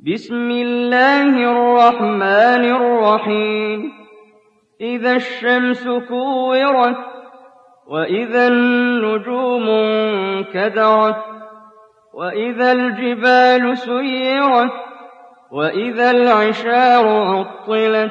بسم الله الرحمن الرحيم إذا الشمس كورت وإذا النجوم انكدرت وإذا الجبال سيرت وإذا العشار عطلت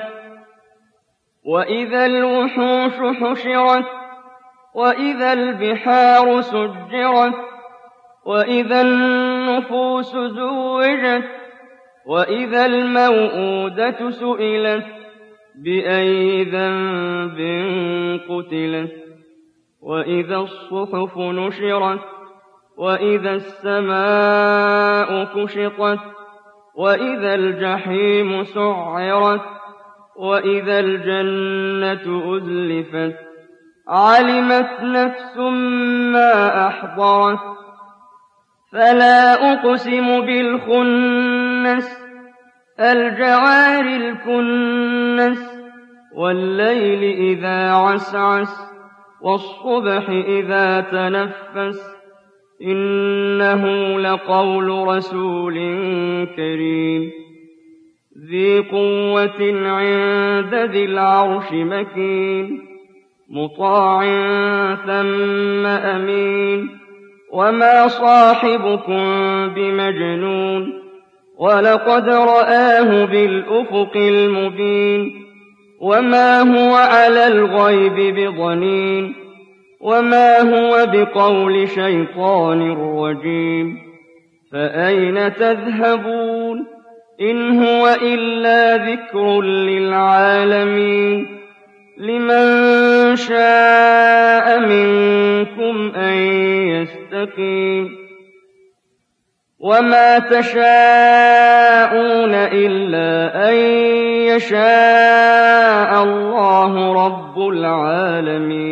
وإذا الوحوش حشرت وإذا البحار سجرت وإذا النفوس زوجت وإذا الموءودة سئلت بأي ذنب قتلت وإذا الصحف نشرت وإذا السماء كشطت وإذا الجحيم سعرت وإذا الجنة أزلفت علمت نفس ما أحضرت فلا أقسم بالخنس الجوار الكنس والليل إذا عسعس والصبح إذا تنفس إنه لقول رسول كريم ذي قوة عند ذي العرش مكين مطاع ثم أمين وما صاحبكم بمجنون ولقد رآه بالأفق المبين وما هو على الغيب بضنين وما هو بقول شيطان رجيم فأين تذهبون إن هو إلا ذكر للعالمين لمن شاء منكم أن يستقيم وما تشاءون إلا أن يشاء الله رب العالمين